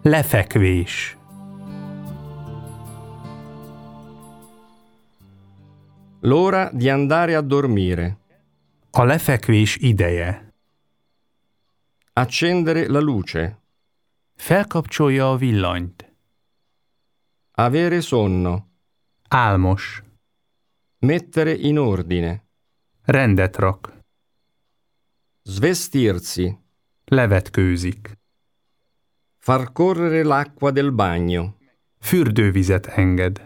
Lefekvés. L'ora di andare a dormire. A lefekvés ideje. Accendere la luce. Felkapcsolja a villanyt. Avere sonno. Álmos. Mettere in ordine. Rendet rak. Svestirsi. Levetkőzik. Far correre l'acqua del bagno. Fürdővizet enged.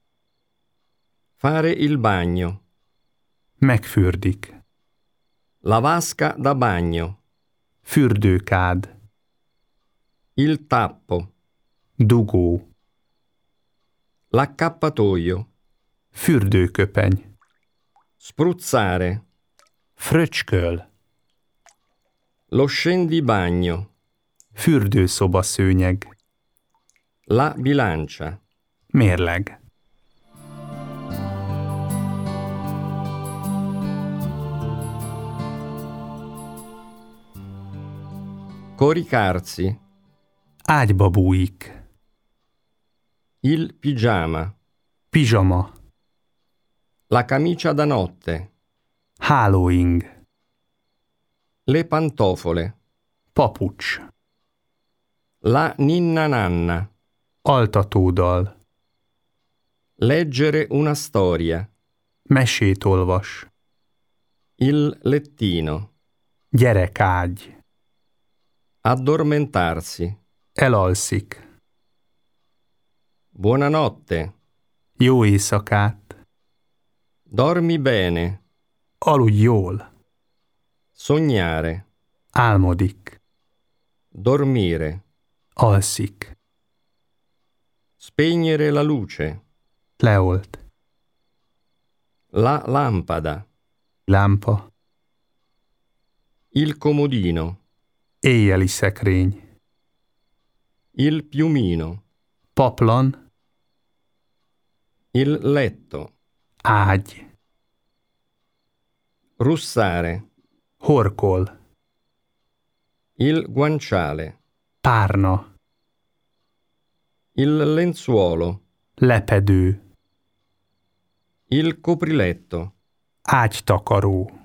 Fare il bagno. Megfürdik. La vasca da bagno. Fürdőkád. Il tappo. Dugó. L'accappatoio. Fürdőköpeny. Spruzzare. Fröcsköl. Lo scendibagno. Fürdőszobaszőnyeg. La bilancia. Mérleg. Coricarsi. Ágyba bújik. Il pigiama. Pizsama. La camicia da notte. Hálóing. Le pantofole. Papucs. La ninna nanna. Altatódal. Leggere una storia. Mesét olvas. Il lettino. Gyerekágy. Addormentarsi. Elalszik. Buonanotte. Jó éjszakát. Dormi bene. Aludj jól. Sognare. Álmodik. Dormire. Alszik. Spegnere la luce. Leolt. La lampada. Lámpa. Il comodino. Éjjeli szekrény. Il piumino. Paplan. Il letto. Ágy. Russare. Horkol. Il guanciale. Párna. Il lenzuolo. Lepedő. Il copriletto. Ágytakaró.